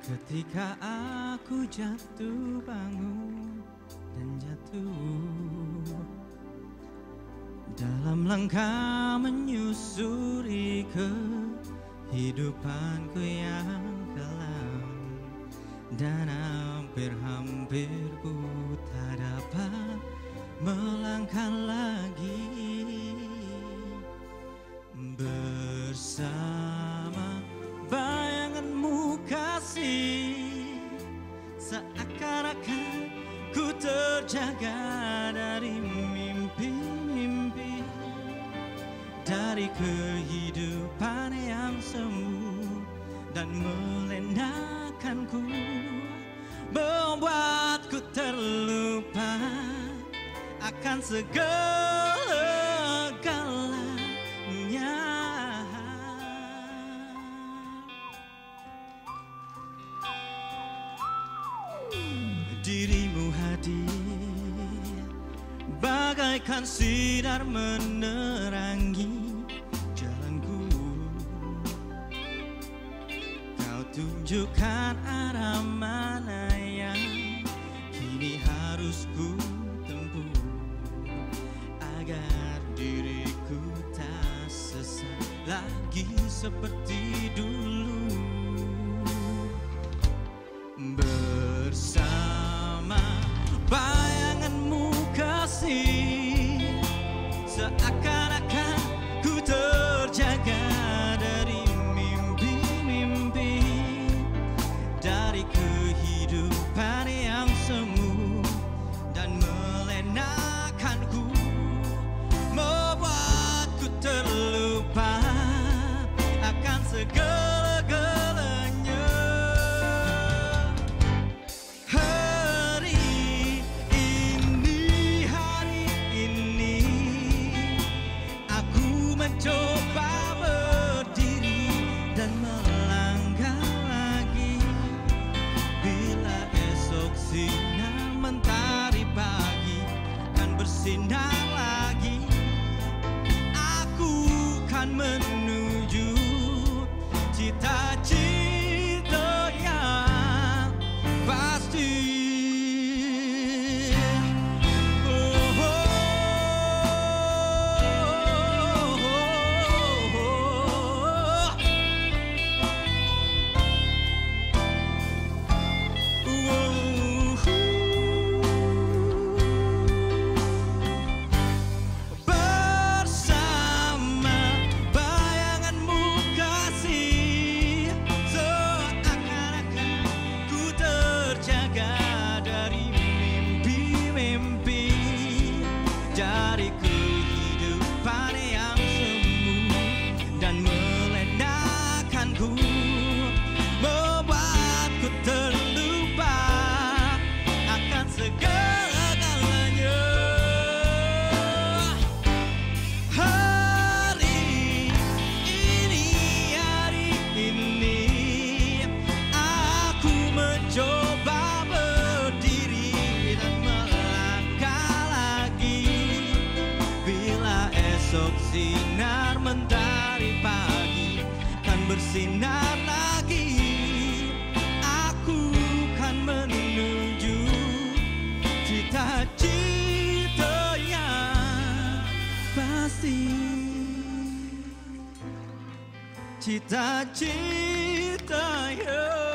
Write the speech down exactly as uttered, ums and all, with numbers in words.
Ketika aku jatuh bangun dan jatuh dalam langkah menyusuri kehidupanku yang kelam, dan hampir-hampir ku tak dapat melangkah lagi bersama bayanganmu kasih. Seakan-akan ku terjaga dari mimpi-mimpi, dari kehidupan yang semu dan melenakanku, membuatku terlupa akan segala-galanya. Dirimu hadir bagaikan sinar menerangi jalanku. Kau tunjukkan arah mana yang kini harus ku tempuh, agar diriku tak sesat lagi seperti dulu. Bersama bayanganmu kasih, seakan-akan ku terjaga dari mimpi-mimpi, dari kehidupan yang semu dan melenakanku, membuatku terlupa akan segala-galanya. Coba berdiri dan melangkah lagi, bila esok sinar mentari pagi kan bersinar lagi, aku kan menuju cita-cita yang pasti. Dari kehidupan yang semu dan melenakanku, membuatku terlupa akan segala-galanya. Hari ini, hari ini aku mencoba berdiri dan melangkah lagi, bila esok sinar mentari pagi kan bersinar lagi, aku kan menuju cita-cita yang pasti. Cita-cita yang